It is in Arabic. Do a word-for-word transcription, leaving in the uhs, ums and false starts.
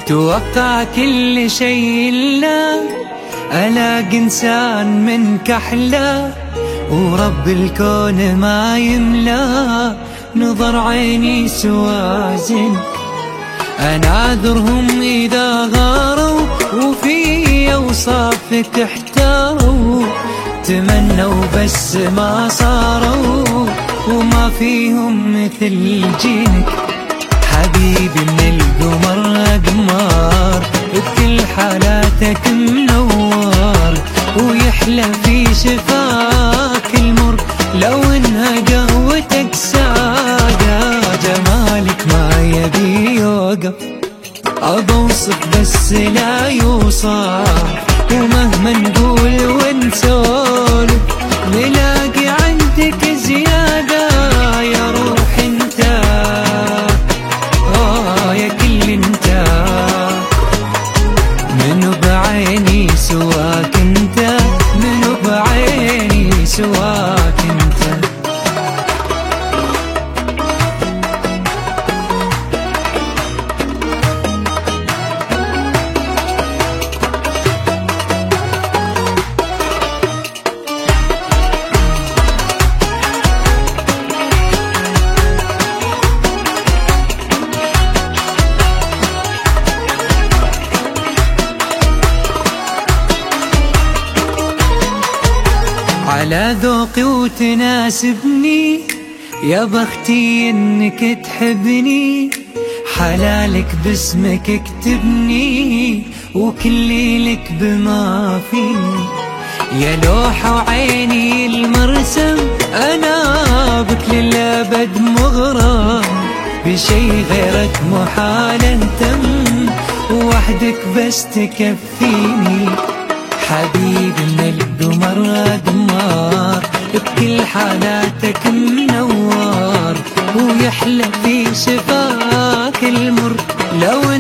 توقع كل شيء إلا ألاقي إنسان منك أحلى، ورب الكون ما يملى نظر عيني سوازن. أناذرهم إذا غاروا وفي أوصافك احتاروا، تمنوا بس ما صاروا وما فيهم مثل جينك. حبيبي من القمر أقمار بكل حالاتك منور، ويحلى في شفاك المر لو انها قهوتك سادة. جمالك ما يبي يوقف، أبوصف بس لا يوصف، ومهما نقول ونسولف نلاقي عندك زيادة. يا روح انت آه يا كل انت، منو بعيني سواك انت، منو بعيني سواك انت. على ذوقي وتناسبني، يا بختي انك تحبني. حلالك باسمك اكتبني، وكلي لك بما فيني. يا لوحة وعيني المرسم، انا بك للابد مغرم. بشي غيرك محال تم، وحدك بس تكفيني. حبيبي من القمر أقمار بكل حالاتك منور، ويحلى في شفاك المر لو